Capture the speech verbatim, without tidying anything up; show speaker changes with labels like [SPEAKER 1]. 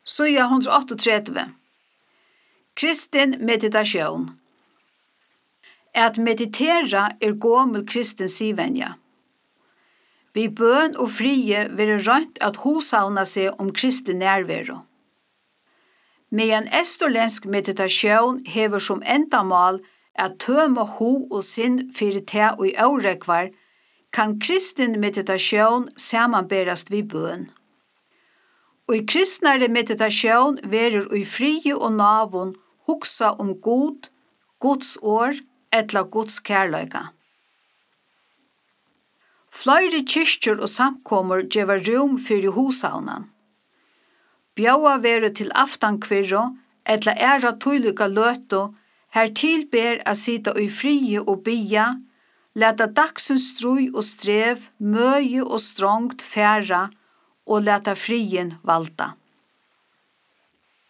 [SPEAKER 1] Sida one trettioåtta. Kristin meditation. At meditera er gommel kristin sivenja. Vi bøn og frie vil rønt at husavna seg om kristi nærvero. Medan esterlensk meditasjon hever som endamal at tøma ho og sinn fyrir te og i aurekvar, kan kristin meditasjon samanberast vi bøn. Og i kristnare meditasjon verur i frie og navun hugsa om god, Guds år, etla Guds kærleika. Fløyre kyrkjur og samkomur djeva rum fyrir husavnan. Bjaua veru til aftankvirro, etla æra tøyluka løtu, her tilber a sita i frie og bia, leta dagsens strui og strev, møye og strongt færa, og leta frien valta.